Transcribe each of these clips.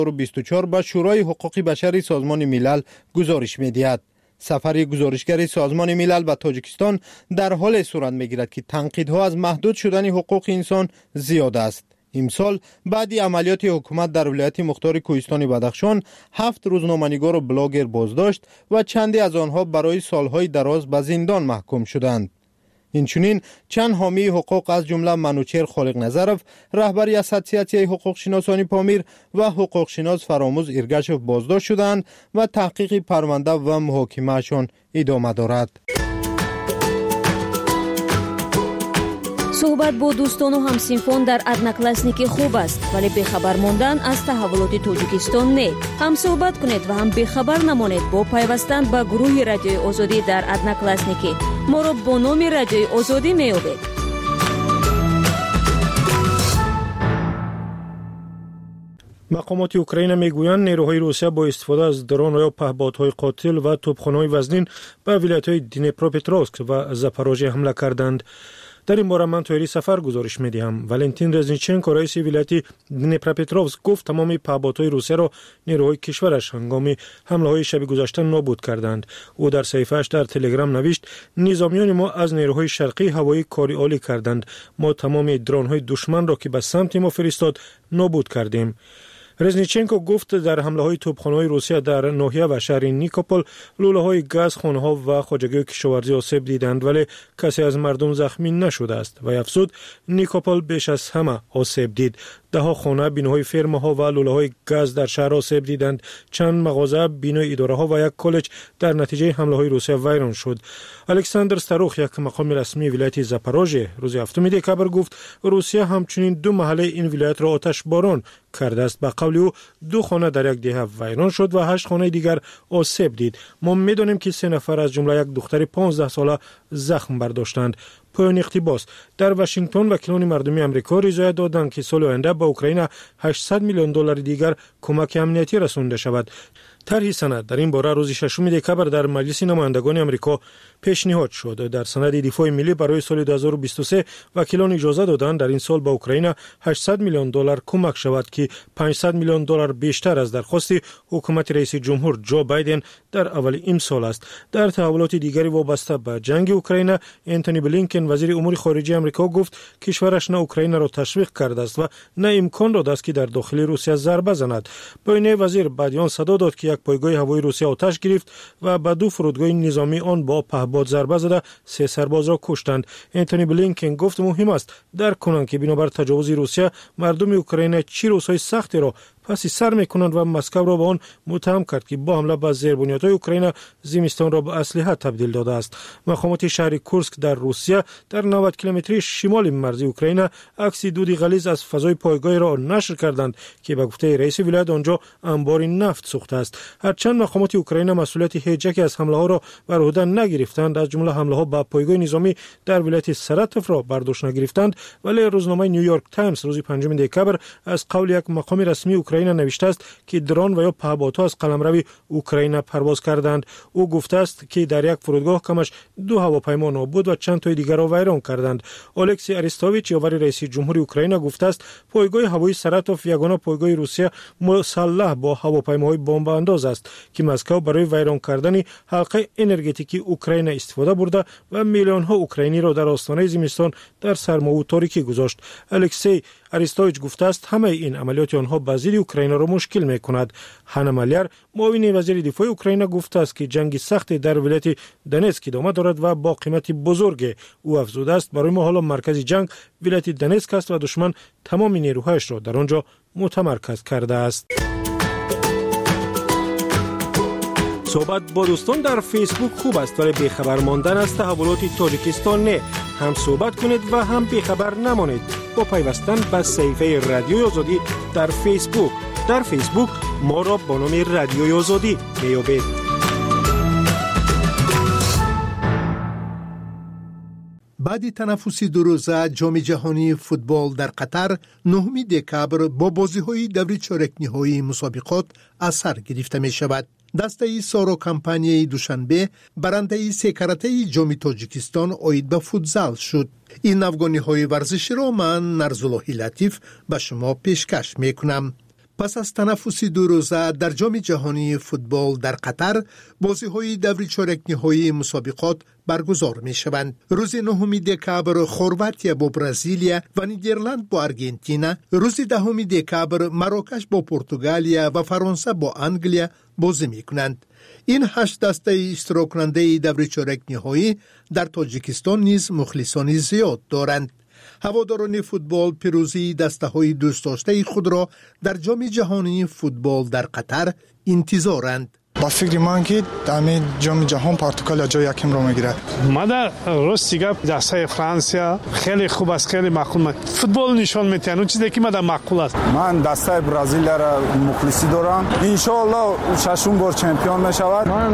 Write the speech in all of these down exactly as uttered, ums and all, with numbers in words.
و بیست و چهار به شورای حقوق بشر سازمان ملل گزارش می‌دهد. سفر گزارشگر سازمان ملل به تاجیکستان در حال صورت می‌گیرد که تنقیدها از محدود شدن حقوق انسان زیاد است. امسال بعد عملیات حکومت در ولایت مختار کوهستان بدخشان هفت روزنامه‌نگار و بلاگر بازداشت و چندی از آنها برای سالهای دراز به زندان محکوم شدند. اینچنین چند حامی حقوق از جمله منوچهر خالق نظرов، رهبری اسوسیاسیون حقوق شناسانی پامیر و حقوق شناس فراموز ایرگشف بازداشت شدند و تحقیق پرونده و محاکمه‌شان ادامه دارد. صحبت با دوستان و همسینفان در ادناکلاسنیکی خوب است، ولی بخبر ماندن از تحولات تاجیکستان نه. هم صحبت کنید و هم بخبر نمانید با پیوستن به گروه رادیوی آزادی در ادناکلاسنیکی. ما را با نام رادیوی آزادی می‌یابید. مقامات اوکراین میگویند نیروهای روسیه با استفاده از درون یا پهپادهای قاتل و توپخانه‌های وزنین به ولایت‌های دنیپروپتروفسک و زاپاروژیه حمله کردند. در این باره من تویری سفر گزارش می‌دهم. والنتین رزنیچنکو رئیس ولایت دنیپروپتروفسک گفت تمامی پهپادهای روسیه را نیروهای کشورش هنگام حمله‌های شب گذشته نابود کردند. او در صفحه‌اش در تلگرام نوشت: نظامیان ما از نیروهای شرقی هوایی کاری عالی کردند. ما تمام درون‌های دشمن را که به سمت ما فرستاد نابود کردیم. رزنیچنکو گفت در حمله‌های توپخانه‌های روسیه در ناحیه و شهر نیکوپل لوله‌های گاز، خانه‌ها و خواجگی کشاورزی آسیب دیدند، ولی کسی از مردم زخمی نشده است. و افزود نیکوپل بیش از همه آسیب دید. ده ها خانه، بیناهای فرم‌ها و لوله‌های گاز در شهر آسیب دیدند. چند مغازه، بینای اداره‌ها و یک کالج در نتیجه حمله‌های روسیه ویران شد. الکساندر ستاروخ، یک مقام رسمی ولایت زاپاروژیه، روز هفتم دکبر گفت روسیه همچنین دو محله این ولایت را آتش باران کرده است. به قول او دو خانه در یک دهه ویران شد و هشت خانه دیگر آسیب دید. ما می‌دانیم که سه نفر از جمله یک دختر پانزده ساله زخم برداشتند. پایان اقتباس. در واشنگتن وکیلان مردمی آمریکا رضایت دادند که سال آینده به اوکراین هشتصد میلیون دلار دیگر کمک امنیتی رسانده شود. طرح سند در این باره روز ششم دکبر در مجلس نمایندگان آمریکا پیشنهاد شد. در سند دفاع ملی برای سال دو هزار و بیست و سه وکیلان اجازه دادند در این سال به اوکراین هشتصد میلیون دلار کمک شود که پانصد میلیون دلار بیشتر از درخواست حکومت رئیس جمهور جو بایدن در اول این سال است. در تحولات دیگری وابسته به جنگ اوکراین، انتونی بلینکن وزیر امور خارجه آمریکا گفت کشورش نه اوکراین را تشویق کرده است و نه امکان را داشت که در داخل روسیه ضربه زند. پایین وزیر بعدیان صدا داد که یک پایگاه هوایی روسیه آتش گرفت و به دو فرودگاه نظامی آن با پهپاد ضربه زده سه سرباز را کشتند. انتونی بلینکن گفت مهم است درک کنند که بنابر تجاوز روسیه مردم اوکراین چه روزهای سختی را پس سر میکنند و مسکو را به آن متهم کرد که با حمله به زیربنیادهای اوکراین زمستان را به اسلحه تبدیل داده است. مقامات شهر کورسک در روسیه در نود کیلومتری شمال مرز اوکراین عکس دود غلیظ از فضای پایگاه را نشر کردند که به گفته رئیس ولایت آنجا انبار نفت سوخته است. هرچند مقامات اوکراین مسئولیت هیچ یک از حمله ها را بر عهده نگرفتند، از جمله حمله ها به پایگاه نظامی در ولایت سراتوف را برداشت نگرفتند، ولی روزنامه نیویورک تایمز روز پنجم دکبر از قول یک مقام رسمی اوکراین نوشته است که درون و یا پهپادها از قلمرو اوکراین پرواز کردند. او گفته است که در یک فرودگاه کمش دو هواپیما نابود و چند تای دیگر را ویران کردند. الکسی اریستوویچ یاور رئیس جمهوری اوکراین گفته است پایگاه هوایی سراتوف یگانه پایگاه روسیه مسلح با هواپیماهای بمب انداز است که مسکو برای ویران کردن حلقه انرژتیکی اوکراین استفاده برده و میلیون ها اوکراینی را در آستانه زمستان در سرما و تاریکی گذاشت. الکسی اریستوویچ گفته است همه این عملیات آنها به ضد اوکراین را مشکل می‌کند. هانا مالیر معاون وزیر دفاع اوکراین گفته است که جنگ سخت در ولایت دونتسک ادامه دارد و با قیمت بزرگ. او افزوده است برای ما حالا مرکز جنگ ولایت دونتسک است و دشمن تمام نیروهایش را در آنجا متمرکز کرده است. صحبت با دوستان در فیسبوک خوب است، ولی بیخبر ماندن از تحولات تاجیکستان نه. هم صحبت کنید و هم بیخبر نمانید با پیوستن به صفحه رادیوی آزادی در فیسبوک. در فیسبوک ما را با نام رادیوی آزادی میابید. بعد تنفسی دو روزه جام جهانی فوتبال در قطر نهم دکبر با بازی‌های دوره چهارک نهایی مسابقات از سر گرفته می شود. دسته سارو کمپانی دوشنبه برنده سه کرته جام تاجیکستان اید به فوتزال شد. این افغانی های ورزشی را من نرزاللهی لطیف به شما پیشکش می کنم. پس از تنفس دو روزه در جام جهانی فوتبال در قطر، بازی‌های دور چهارک نهایی مسابقات برگزار می‌شوند. روز نهم دکامبر خرواتیا با برزیلیا و نیدرلند با آرژانتین، روز دهم دکامبر مراکش با پرتغالیا و فرانسه با انگلیا بازی می‌کنند. این هشت دسته اشتراک کننده دور چهارک نهایی در تاجیکستان نیز مخلصانی زیاد دارند. هواداران فوتبال پیروزی دسته‌های دوست داشته خود را در جام جهانی فوتبال در قطر انتظارند. با فکر من که در جام جهان پرتغال جای یکم را میگیرد. ما در روسیه دسته فرانسه خیلی خوب است، خیلی معقول. فوتبال نشان میده اون چیزی که ما در معقول است. من دسته برزیل را مخلصی دارم. ان شاء الله ششم بار چمپیون میشود. من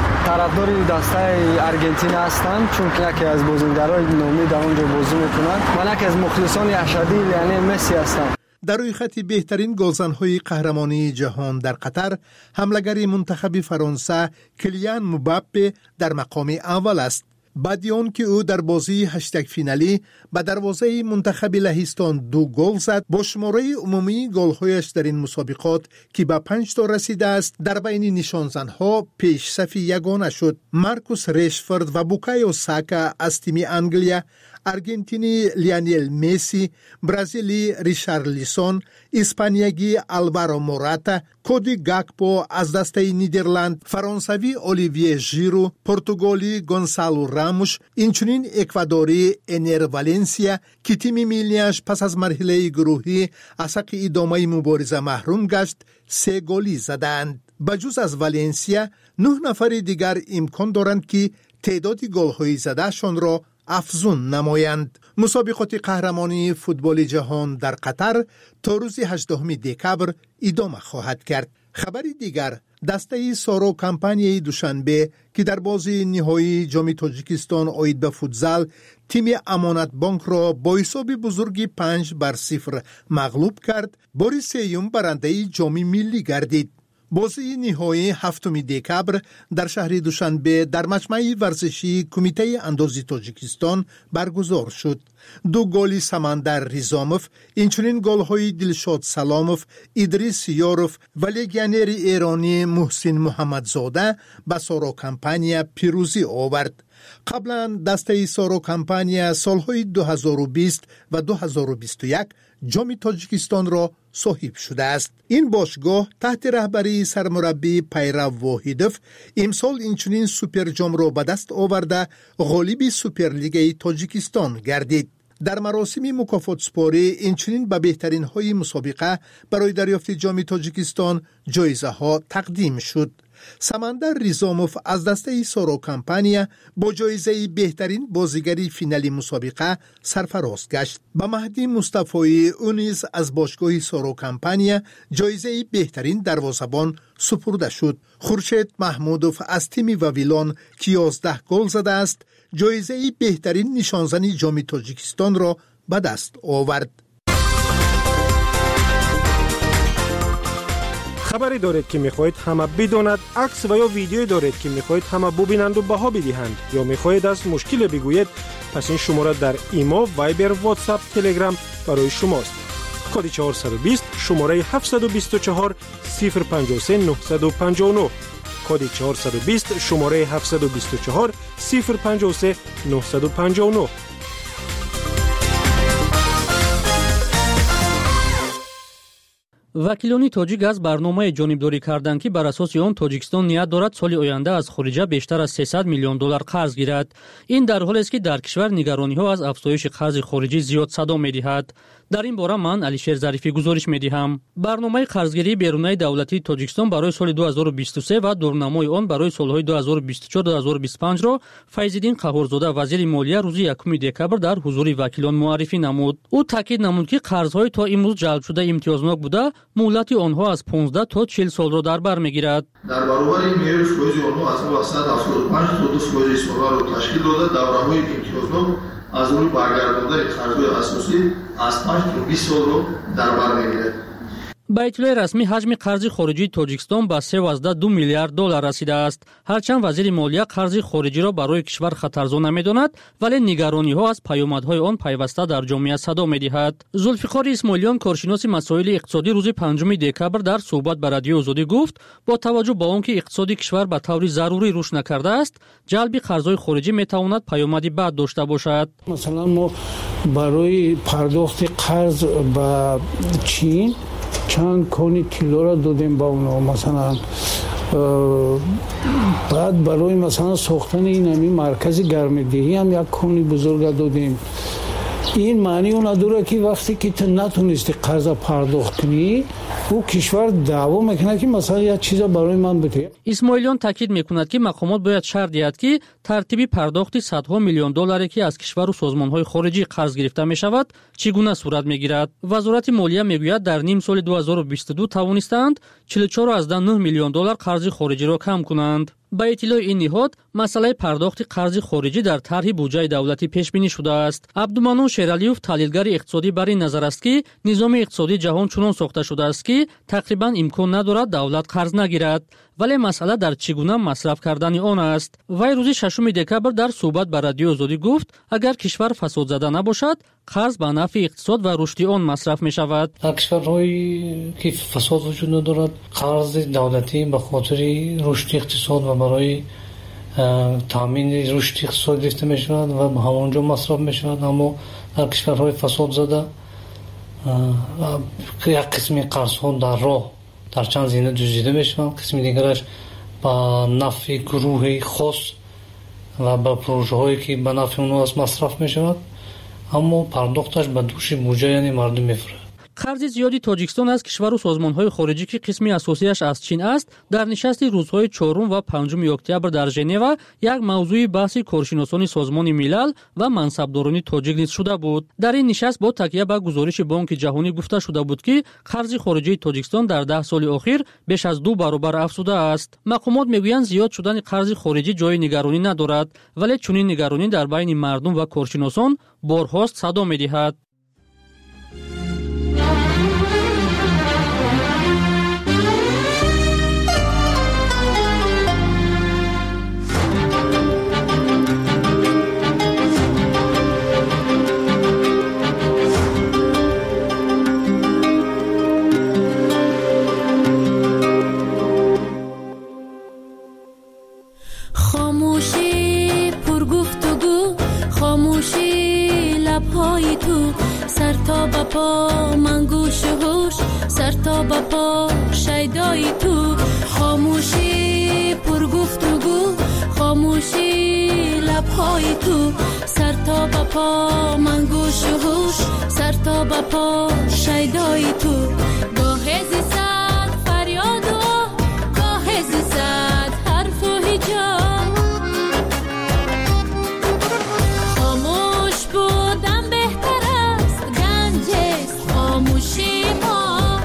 طرفدار دسته آرژانتین هستم چون یکی از بازیگرای نامی در اونجا بازی میکنند. من یکی از مخلصان اشدی یعنی مسی هستم. در روی خط بهترین گلزن‌های قهرمانی جهان در قطر، حمله‌گر منتخب فرانسه کلیان مباپه در مقام اول است. بعد آن که او در بازی هشتگ فینالی به دروازه منتخب لهستان دو گل زد، با شماره عمومی گل‌هایش در این مسابقات که به پنج تا رسیده است، در بین نشانزن‌ها پیش صف یگانه شد. مارکوس رشفورد و بوکایو ساکا از تیم انگلیا، آرژانتینی لیونل مسی، برزیلی ریشارلیسون، اسپانیایی آلوارو موراتا، کودی گاکپو از دسته نیدرلند، فرانسوی اولیویه ژیرو، پرتغالی گونسالو راموش، اینچنین اکوادوری انر والنسیا که تیم ملیش پس از مرحله گروهی از حق ادامه مبارزه محروم گشت، سه گلی زدند. بجز از والنسیا، نه نفر دیگر امکان دارند که تعداد گل‌های زدهشان را افزون نمایند. مسابقات قهرمانی فوتبال جهان در قطر تا روز هجدهم دکامبر ادامه خواهد کرد. خبری دیگر، دسته سارو کمپانی دوشنبه که در بازی نهایی جام تاجیکستان آید به فوتزال تیم امانت بانک را با حساب بزرگی پنج بر صفر مغلوب کرد، بار سوم برنده جام ملی گردید. بازی نهایی هفتم دکامبر در شهر دوشنبه در مجمع ورزشی کمیته اندازی تاجیکستان برگزار شد. دو گل سمندر ریزاموف، اینچنین گل‌های دلشاد سلاموف، ادریس یاروف و لگیونر ایرانی محسن محمدزاده به سارو کمپانیا پیروزی آورد. قبلا دسته سارو کمپانیا سالهای دو هزار و بیست و دو هزار و بیست و یک جام تاجیکستان را صاحب شده است. این باشگاه تحت رهبری سرمربی پیرو واحدوف امسال اینچنین سوپر جام را به دست آورده غالب سوپرلیگ تاجیکستان گردید. در مراسم مکافات سپاری اینچنین به بهترین های مسابقه برای دریافت جام تاجیکستان جایزه ها تقدیم شد. سمندر ریزاموف از دسته سارو کمپانیا با جایزه بهترین بازیگری فینالی مسابقه سرفراز گشت. به مهدی مصطفی او نیز از باشگاه سارو کمپانیا جایزه بهترین دروازه‌بان سپرده شد. خورشید محمودوف از تیم واویلان که یازده گل زده است، جایزه بهترین نشانزن جام تاجیکستان را به دست آورد. خبری دارید که میخواهید همه بداند، عکس و یا ویدیویی دارید که میخواهید همه ببینند و بها بدهند، یا میخواهید از مشکل بگویید، پس این شماره در ایما، وایبر، واتساپ، تلگرام برای شماست. کد چهارصد و بیست، شماره هفتصد و بیست و چهار صفر پنجاه و سه نهصد و پنجاه و نه. کد چهارصد و بیست، شماره هفتصد و بیست و چهار صفر پنجاه و سه نهصد و پنجاه و نه. وکیلان تاجیک از برنامه جانبداری کردند که بر اساس آن تاجیکستان نیت دارد سال آینده از خارجه بیشتر از سیصد میلیون دلار قرض گیرد. این در حالی است که در کشور نگرانی ها از افزایش قرض خارجی زیاد صدا می‌دهد. در این باره من علیشیر ظریفی گزارش می‌دهم. برنامه قرضگیری بیرونی دولتی تاجیکستان برای سال دو هزار و بیست و سه و دورنمای آن برای سال‌های دو هزار و بیست و چهار تا دو هزار و بیست و پنج را فیض‌الدین قهورزاده وزیر مالیه روز یکم دکامبر در حضور وکیلان معرفی نمود. او تاکید نمود که قرض‌های تا امروز جلب شده امتیازناک بوده، مهلت آنها از پانزده تا چهل سال را در بر می‌گیرد. در برابر این میانگین فایز آنها از صد و هفتاد و پنج تا دو فایز سالانه را تشکیل داده، دوره‌های امتیازناک از روی برگرداندن قرض‌های اساسی از پنج تا بیست سال را در بر می‌گیرد. ба иттилои расмӣ ҳаҷми қарзи хориҷии Тоҷикистон ба севазда ду миллиард доллар расидааст. ҳарчанд вазири молия қарзи хориҷиро барои кишвар хатарзона медонад, вале нигарониҳо аз паёмадҳои он пайваста дар ҷомеа садо медиҳад. Зулфиқори Исмоилиён, коршиноси масоили иқтисодӣ, рӯзи панҷуми декабр дар суҳбат ба Радиои Озодӣ гуфт, бо таваҷҷӯҳ ба он ки иқтисоди кишвар ба таври зарурӣ рушд накардааст, ҷалби қарзҳои хориҷӣ метавонад паёмади бад дошта бошад. масалан мо барои пардохти қарз ба чин чанд кони тиллора додем ба оно. Масалан баъд барои масалан сохтани ин ҳами маркази гармидеҳӣ ҳам як кони бузурга додем. ин маънио надорад ки вақте ки ту натунисти қарза пардохт кунӣ, ӯ кишвар даъво мекунад ки масалан як чиза барои ман битоя. Исмоилиён таъкид мекунад ки мақомот бояд шарт диҳад ки тартиби пардохти садҳо миллион долларе ки аз кишвару созмонҳои хориҷӣ қарз гирифта мешавад, чӣ гуна сурат мегирад. Вазорати молия мегӯяд дар ним соли ду ҳазору бисту ду тавонистанд чилу чору азда нӯҳ миллион доллар қарзи хориҷиро кам кунанд. ба иттилои ин ниҳод, масъалаи пардохти қарзи хориҷӣ дар тарҳи буҷаи давлатӣ пешбинӣ шудааст. Абдуманон Шералиев, таҳлилгари иқтисодӣ, бар ин назар аст ки низоми иқтисодии ҷаҳон чунон сохта шудааст ки тақрибан имкон надорад давлат қарз нагирад, вале масъала дар чӣ гуна масраф кардани он аст. Вай рӯзи шашуми декабр дар суҳбат ба Радиои Озодӣ гуфт, агар кишвар фасодзада набошад, қарз ба нафъи иқтисод ва рушди он масраф мешавад. дар кишварҳое ки фасод вуҷуд надорад, қарзи давлатӣ ба хотири рушди иқтисод ва барои таъмини рушди иқтисод гирифта мешавад ва ҳамонҷо масраф мешавад. аммо дар кишварҳои фасодзада як қисми қарзҳо дар роҳ дар чанд зина ҷузида мешаванд, қисми дигараш ба нафъи гурӯҳи хос ва ба пурӯжаҳое ки ба нафъи онҳо аст масраф мешавад, аммо пардохташ ба дӯши буҷа яъне мардум мефурад. қарзи зиёди Тоҷикистон аз кишвару созмонҳои хориҷӣ ки қисми асосияш аз Чин аст, дар нишасти рӯзҳои чорум ва панҷуми октябр дар Женева як мавзӯи баҳси коршиносони Созмони Милал ва мансабдорони тоҷик низ шуда буд. Дар ин нишаст бо такя ба гузориши Бонки ҷаҳонӣ гуфта шуда буд ки қарзи хориҷии Тоҷикистон дар даҳ соли охир беш аз ду баробар афзудааст. Мақомот мегӯянд зиёд шудани қарзи хориҷӣ ҷои нигаронӣ надорад, вале чунин нигаронӣ дар байни мардум ва коршиносон борҳост садо медиҳад. تا با پا من گوش و هوش، سر تا با پا شیدای تو، خاموشی پر گفتگو، خاموشی لبهای تو، سر تا با پا من گوش و هوش، سر تا با پا شیدای تو. گاه زیستد فریاد و گاه زیستد حرف و هجاب، خاموش بودم بهتر است، گنج است خاموشی ما.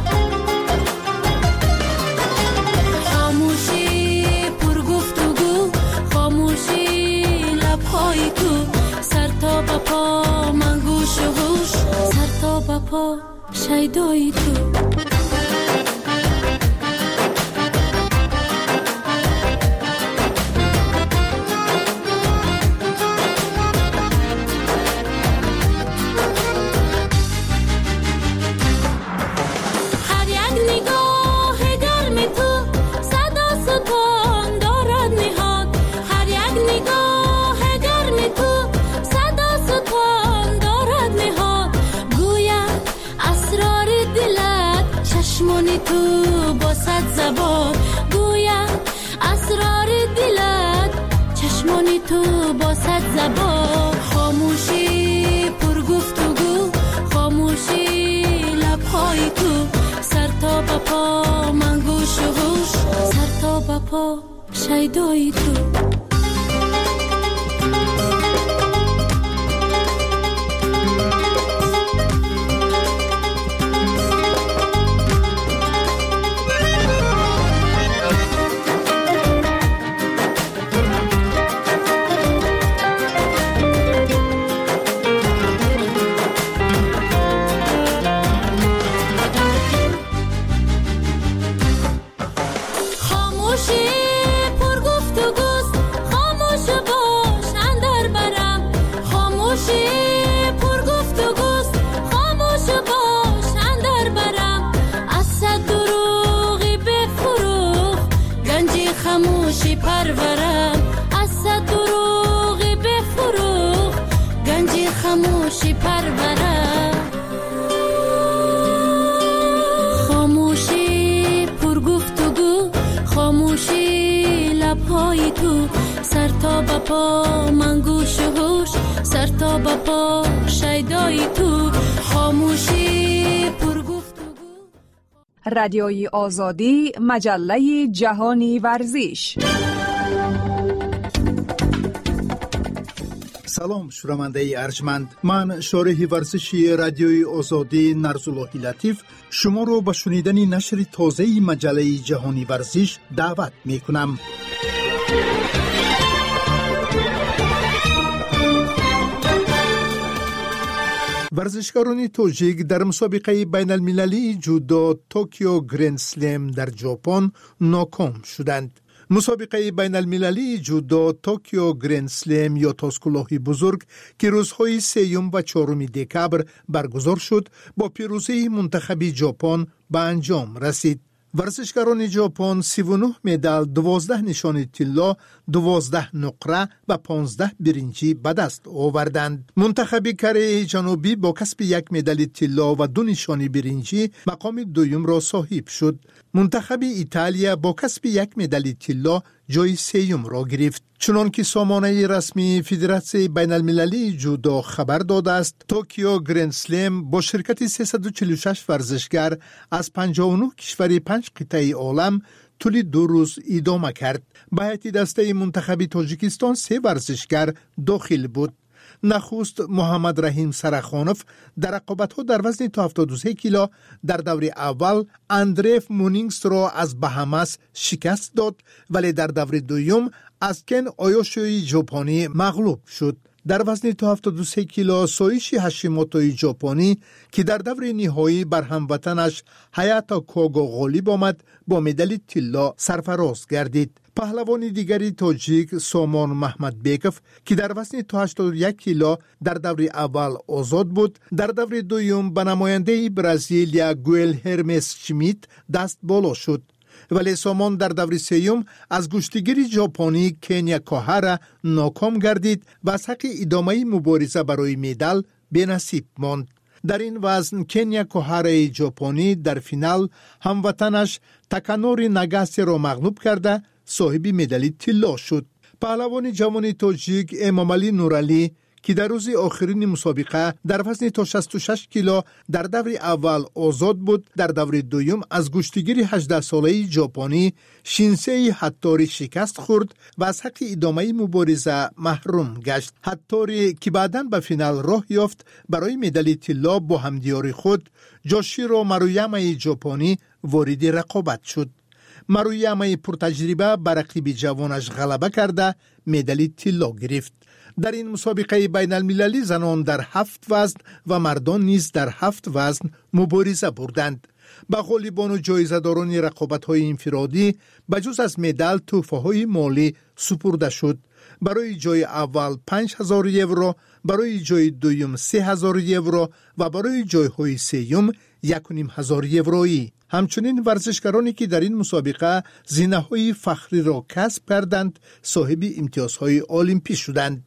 خاموشی پر گفتگو، خاموشی لبهای تو، سر تا با پا من گوش و هوش، سر تا با پا شیدای تو. تو با صد زبان گویم اسرار دلت، چشمانی تو با صد زبان. خاموشی پر گفتگو، خاموشی لبهای تو، سر تا با پا من گوش و هوش، سر تا با پا شیدای تو. خاموشی پرورم از صد دروغ بفروغ گنج خاموشی پرورم خاموشی پر گفتگو خاموشی لبهای تو سر تا به پا من گوش و هوش سر تا به پا شیدای تو خاموشی پر رادیوی آزادی مجله جهانی ورزش. سلام شنونده ارجمند، من شارح ورزشی رادیوی آزادی نرزاللهی لطیف شما رو به شنیدن نشر تازه مجله جهانی ورزش دعوت می کنم. ورزشکاران تاجیک در مسابقه بین المللی جودو توکیو گرند سلم در ژاپن ناکام شدند. مسابقه بین المللی جودو توکیو گرند سلم یا تاسکلاهی بزرگ که روزهای سیوم و چهارم دکبر برگزار شد با پیروزی منتخب ژاپن به انجام رسید. ورزشکاران ژاپن سی و نه مدال، دوازده نشان طلا، دوازده نقره و پانزده برنجی به دست آوردند. منتخب کره جنوبی با کسب یک مدال طلا و دو نشان برنجی مقام دوم را صاحب شد. منتخب ایتالیا با کسب یک مدال طلا جای سیوم را گرفت. چنان که سامانه رسمی فدراسیون بین المللی جودو خبر داده است، توکیو گرند سلم با شرکت سیصد و چهل و شش ورزشگر از پنجاه و نه کشور پنج قطعه عالم طول دو روز ادامه کرد. به هیئت دسته منتخب تاجیکستان سه ورزشگر داخل بود. نخست محمد رحیم سرخانوف در رقابت‌ها در وزن تا هفتاد و سه کیلو در دور اول اندریف مونینگس را از بهامس شکست داد، ولی در دور دوم از کن آیوشی ژاپنی مغلوب شد. در وزن تا هفتاد و سه کیلو سویشی هاشیموتوی ژاپنی که در دور نهایی بر هموطنش هایاتا کوگو غالب آمد با مدال طلا سرفراز گردید. پهلوان دیگری تاجیک سامان محمد بیکف که در وزن تا هشتاد و یک کیلو در دور اول آزاد بود، در دور دوم به نماینده برزیلیا گویل هرمس شمیت دست بالا شد، ولی سامان در دور سیوم از گشتیگیر ژاپنی کنیا کوهارا ناکام گردید و از حق ادامه مبارزه برای مدال بی‌نصیب ماند. در این وزن کنیا کوهارای ژاپنی در فینال هموطنش تاکانوری ناگاسی را مغلوب کرده صاحب مدال طلا شد. پهلوان جوان تاجیک امامعلی نورعلی که در روز آخرین مسابقه در وزن تا شصت و شش کیلو در دور اول آزاد بود، در دور دوم از گشتیگیر هجده ساله ژاپنی شینسئی هاتوری شکست خورد و از حق ادامه مبارزه محروم گشت. هاتوری که بعداً به فینال راه یافت برای مدال طلا با همدیار خود جوشیرو مارویاما ژاپنی وارد رقابت شد. مارویاما پرتجربه بر رقیب جوانش غلبه کرده مدال طلا گرفت. در این مسابقه بین المللی زنان در هفت وزن و مردان نیز در هفت وزن مبارزه بردند. به غالبان و جایزه‌داران رقابت‌های انفرادی بجز از مدال تحفه‌های مالی سپرده شد. برای جای اول پنج هزار یورو، برای جای دوم سه هزار یورو و برای جای‌های سوم یک و نیم هزار یورویی. همچنین ورزشکارانی که در این مسابقه زینه‌های فخری را کسب کردند صاحب امتیازهای المپی شدند.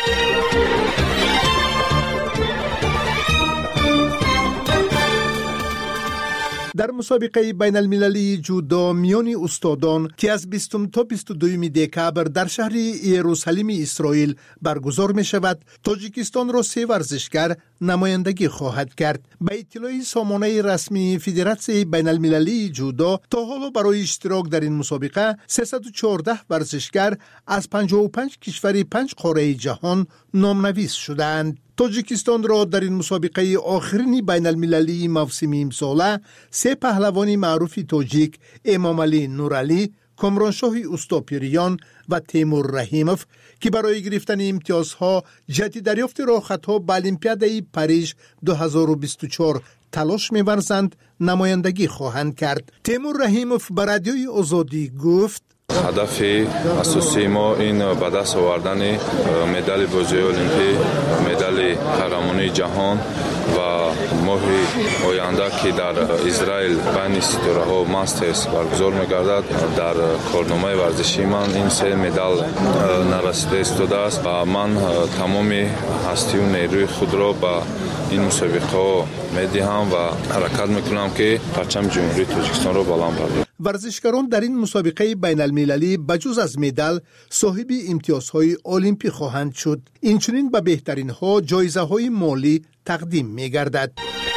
در مسابقه بین المللی جودو میان استادان که از بیستم تا بیست و دوم دکبر در شهر یروشلیم اسرائیل برگزار می شود، تاجیکستان را سه ورزشگر نمایندگی خواهد کرد. به اطلاع سامانه رسمی فدراسیون بین المللی جودو تا حالا برای اشتراک در این مسابقه سیصد و چهارده ورزشگر از پنجاه و پنج کشور پنج قاره جهان نامنویس شدند. تاجیکستان را در این مسابقه آخرین بین المللی موسم امساله سه پهلوان معروف تاجیک امامعلی نورعلی، کامرانشاه اوستاپیریان و تیمور رحیموف که برای گرفتن امتیازها جهت دریافت راهخطها به المپیاد پاریژ دو هزار و بیست و چهار تلاش می‌ورزند نمایندگی خواهند کرد. تیمور رحیموف به رادیوی آزادی گفت: هدف اساسی ما این به دست آوردن مدال بازی المپیک، مدال قهرمانی جهان و ماه آینده که در اسرائیل بین ستاره ها ماسترز برگزار می‌گردد. در کارنامه ورزشی من این سه مدال نرسیده استوده است و من تمام هستی و نیروی خود را به این مسابقه ها می‌دهم و حرکت می‌کنم که پرچم جمهوری تاجیکستان را بلند بردارم. ورزشکاران در این مسابقه بین المللی بجز از مدال صاحب امتیازهای المپیک خواهند شد. اینچنین به بهترین ها جایزه های مالی تقدیم می گردد.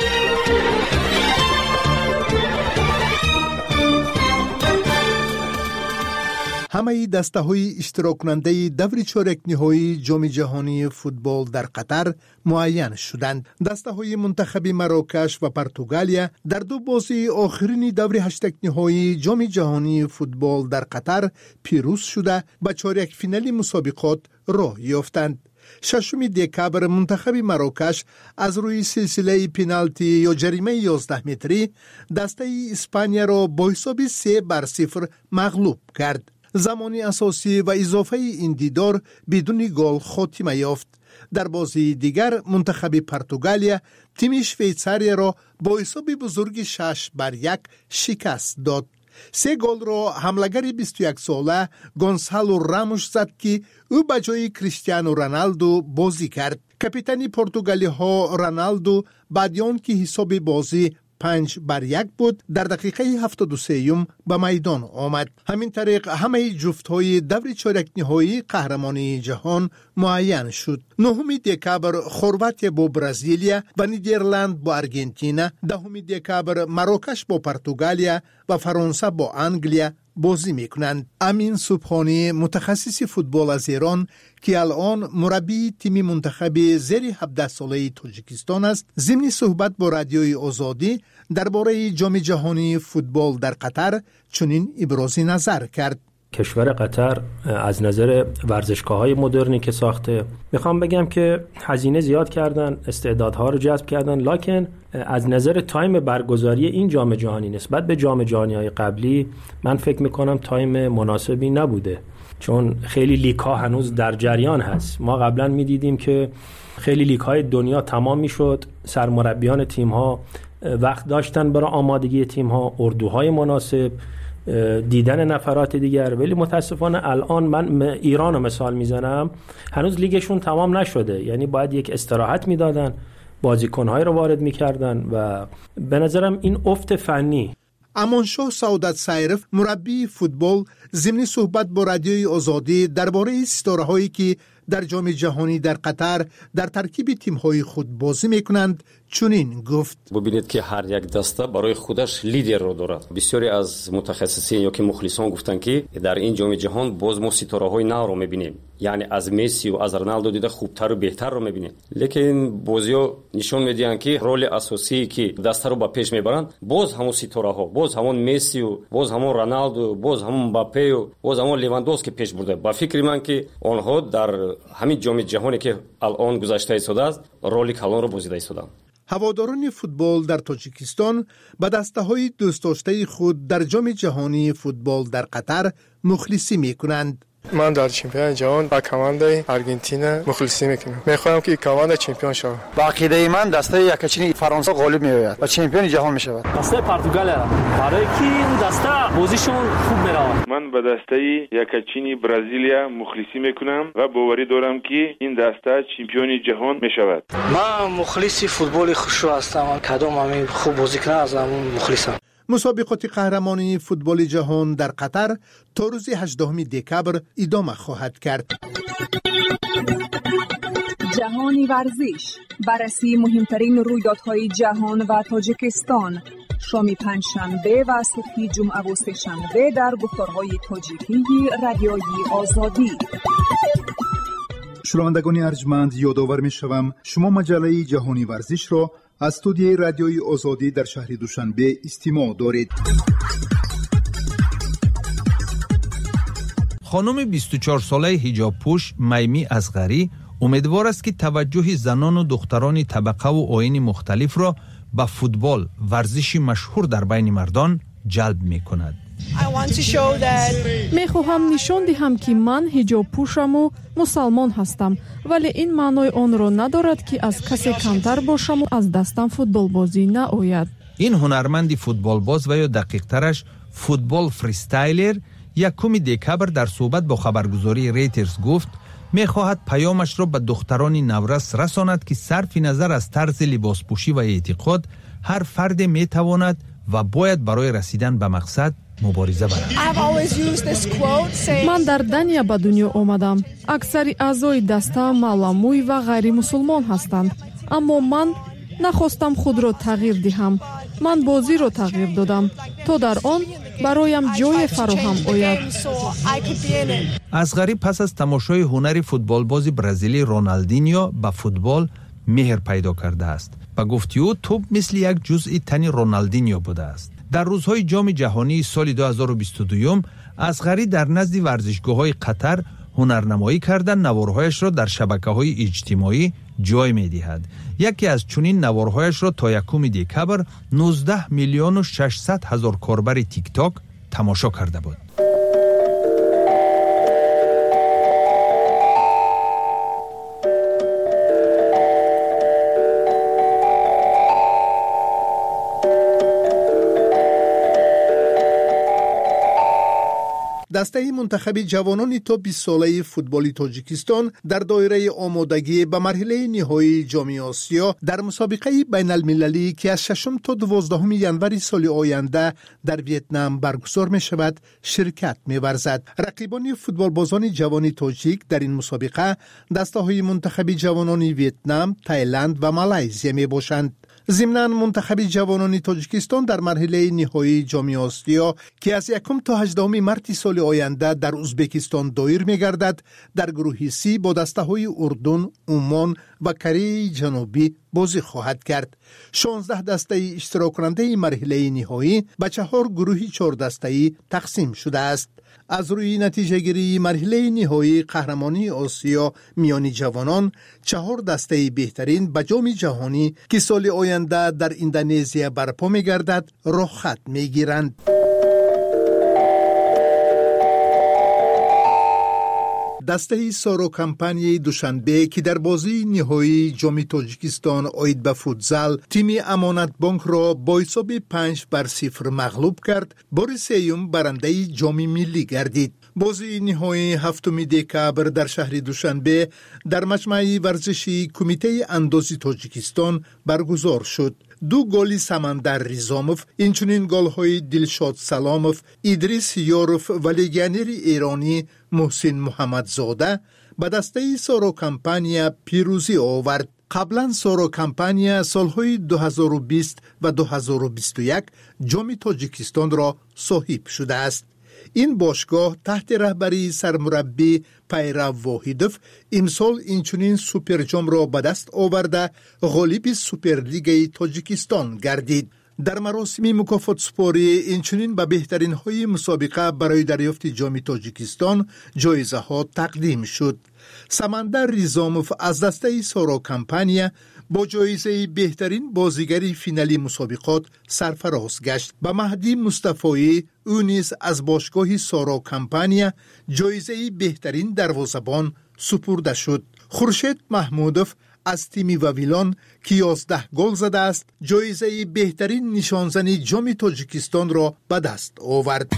همه دسته های اشتراک کننده دور چارک نهایی جام جهانی فوتبال در قطر معین شدند. دسته های منتخب مراکش و پرتغالیا در دو بازی آخرین دور هشتگ نهایی جام جهانی فوتبال در قطر پیروز شده به چارک فینال مسابقات راه یافتند. ششم دکبر منتخب مراکش از روی سلسله پنالتی یا جریمه یازده متری دسته اسپانیا را با حساب سه بر صفر مغلوب کرد. زمانی اساسی و اضافه این دیدار بدون گل خاتمه یافت. در بازی دیگر منتخب پرتغالیا تیم شویتزاریا را با حساب بزرگ شش بر یک شکست داد. سه گل را حملگر بیست و یک ساله گونسالو راموش زد که او به جای کریستیانو رونالدو بازی کرد. کاپیتان پرتغالی ها رونالدو بعد آن که حساب بازی پنج بر یک بود در دقیقه هفتاد و سه به میدان آمد. همین طریق همه جفت های دور چارک نهایی قهرمانی جهان معین شد. نهم دکبر خرواتیا با برزیلیا و نیدرلند با ارژانتین، دهم دکبر مراکش با پرتغالیا و فرانسه با انگلیا بازی میکنند. امین صبحانی متخصص فوتبال از ایران که الان مربی تیم منتخب زیر هفده ساله تاجیکستان است، ضمن صحبت با رادیوی آزادی درباره جام جهانی فوتبال در قطر چنین ابراز نظر کرد. کشور قطر از نظر ورزشگاه‌های مدرنی که ساخته، میخوام بگم که هزینه زیاد کردن، استعدادها رو جذب کردن، لکن از نظر تایم برگزاری این جام جهانی نسبت به جام جهانی‌های قبلی من فکر میکنم تایم مناسبی نبوده، چون خیلی لیگ‌ها هنوز در جریان هست. ما قبلا میدیدیم که خیلی لیگ‌های دنیا تمام میشد، سرمربیان تیم‌ها وقت داشتن برای آمادگی تیم‌ها، اردوهای مناسب، دیدن نفرات دیگر، ولی متاسفانه الان من ایران رو مثال میزنم، هنوز لیگشون تمام نشده، یعنی باید یک استراحت میدادن، بازیکن‌های رو وارد میکردن و به نظرم این افت فنی. امانشاه سعادت سایرف مربی فوتبال ضمن صحبت با رادیوی آزادی درباره ستاره‌هایی که در جام جهانی در قطر در ترکیب تیم‌های خود بازی میکنند چنین گفت: ببینید که هر یک دسته برای خودش لیدر رو دارد. بسیاری از متخصصین یا که مخلصان گفتن که در این جام جهان باز ما ستاره‌های نو رو میبینیم، یعنی از مسی و از رونالدو دیده خوبتر و بهتر رو میبینیم، لیکن بازی‌ها نشون میدن که رول اساسی که دسته رو با پیش میبرند باز همون ستاره‌ها، باز همون مسی و باز همون رونالدو، باز همون مباپه و باز همون لیواندوفسکی پیش برده. با فکر من که آنها در همین جام جهانی که الان گذشته ایستاده است رول کلان رو بازیده ایستادند. هواداران فوتبال در تاجیکستان به دسته‌های دوست داشته خود در جام جهانی فوتبال در قطر مخلصی می‌کنند. من در چمپیون جهان با کمانده آرژانتین مخلصی میکنم. میخوام که کمانده چمپیون شود. با عقیده من دسته یکچین فرانسه غالب میآید و چمپیون جهان میشود. دسته پرتغال برای کی این دسته بازیشون خوب میرود. من به دسته یکچین برزیلیا مخلصی میکنم و باوری دارم که این دسته چمپیون جهان میشود. من مخلص فوتبال خوشو هستم. کدام همین خوب بازی کنه از همون مخلصم. مسابقات قهرمانی فوتبال جهان در قطر تا روز هجدهم دکبر ادامه خواهد کرد. جهانی ورزش، بررسی مهمترین رویدادهای جهان و تاجیکستان، شام پنجشنبه و صبح جمعه و سه‌شنبه در گفتارهای تاجیکی رادیوی آزادی. شنوندگان ارجمند، یادآور می‌شوم شما مجله جهانی ورزش را از استودیوی رادیوی آزادی در شهر دوشنبه استماع دارید. خانم بیست و چهار ساله حجاب پوش میمی اصغری امیدوار است که توجه زنان و دختران طبقه و آیین مختلف را به فوتبال، ورزشی مشهور در بین مردان، جلب می کند. میخواهم نشان دهم که من حجاب پوشم و مسلمان هستم، ولی این معنای آن را ندارد که از کسی کمتر باشم و از دستم فوتبال بازی نآید. این هنرمند فوتبال باز و یا دقیق ترش فوتبال فریستایلر یکم دکبر در صحبت با خبرگزاری ریترز گفت میخواهد پیامش را به دختران نورس رساند که صرف نظر از طرز لباس پوشی و اعتقاد هر فرد میتواند و باید برای رسیدن به مقصد مبارزه برد. من در دنیا به دنیا آمدم. اکثر اعضای دسته معلموی و غیر مسلمان هستند، اما من نخواستم خود را تغییر دهم. من بازی را تغییر دادم تا در آن برایم جای فراهم آید. اصغری پس از تماشای هنر فوتبال باز برزیلی رونالدینیو به فوتبال مهر پیدا کرده است. با گفتی او توپ مثل یک جزئی تن رونالدینیو بوده است. در روزهای جام جهانی سال دو هزار و بیست و دو اصغری در نزد ورزشگاه‌های قطر هنرنمایی کردن نوارهایش را در شبکه‌های اجتماعی جای می‌دهد. یکی از چنین نوارهایش را تا یکم دکبر نوزده میلیون و ششصد هزار کاربر تیک تاک تماشا کرده بود. دسته منتخب جوانان تا بیست ساله فوتبال تاجیکستان در دایره آمادگی به مرحله نهایی جام آسیا در مسابقه بین المللی که از ششم تا دوازدهم ژانویه سال آینده در ویتنام برگزار می شود شرکت می ورزد. رقیبان فوتبال بازان جوان تاجیک در این مسابقه دسته های منتخب جوانان ویتنام، تایلند و مالایزیا می باشند. ضمناً منتخب جوانان تاجیکستان در مرحله نهایی جام آسیا که از یکم تا هجدهم مارس سال آینده در ازبکستان دایر می‌گردد در گروه سی با دسته‌های اردن، عمان و کره جنوبی بازی خواهد کرد. شانزده دسته اشتراک کننده مرحله نهایی به چهار گروه چهار دسته‌ای تقسیم شده است. از روی نتیجه گیری مرحله نهایی قهرمانی آسیا میان جوانان، چهار دسته بهترین به جام جهانی که سال آینده در اندونزیا برپا می‌گردد راه خط می‌گیرند. دسته سارو کمپانی دوشنبه که در بازی نهایی جام تاجیکستان آید به فوتزال تیم امانت بانک را با حساب پنج بر صفر مغلوب کرد، بار سوم برنده جام ملی گردید. بازی نهایی هفتم دکبر در شهر دوشنبه در مجمع ورزشی کمیته اندازی تاجیکستان برگزار شد. دو گل سمندر ریزاموف، اینچنین گل‌های دلشاد سلاموف، ادریس یاروف و لگنر ایرانی محسن محمدزاده به دسته سارو کمپانیا پیروزی آورد. قبلا سارو کمپانیا سالهای دو هزار و بیست و دو هزار و بیست و یک جام تاجیکستان را صاحب شده است. این باشگاه تحت رهبری سرمربی پیرو واحدوف امسال اینچنین سوپر جام را به دست آورده غالب سوپر لیگ تاجیکستان گردید. در مراسم مکافات سپاری اینچنین به بهترین های مسابقه برای دریافت جام تاجیکستان جایزه ها تقدیم شد. سمندر ریزاموف از دسته سارو کمپانیا با جایزه بهترین بازیگری فینالی مسابقات سرفراز گشت. به مهدی مصطفی او نیز از باشگاه سارو کمپانیا جایزه بهترین دروازه‌بان سپرده شد. خورشید محمودوف از تیم وویلان که یازده گل زده است جایزه بهترین نشانزن جام تاجیکستان را به دست آورد.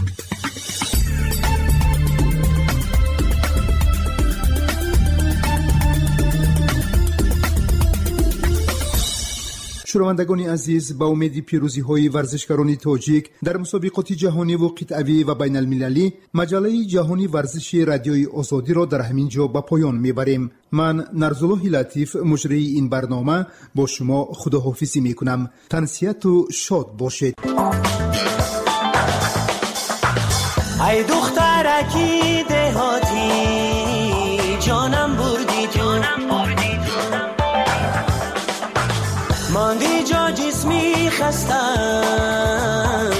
شنوندگان عزیز، با امید پیروزی های ورزشکاران تاجیک در مسابقات جهانی و قطعی و بین المللی، مجله جهانی ورزشی رادیوی آزادی را در همین جا به پایان میبریم. من نرزالله لطیف مجری این برنامه با شما خداحافظی میکنم. تنسیت و شاد باشید. ای دخترکی دهاتی جانم بردی تو، ماندی جا جسمی خستم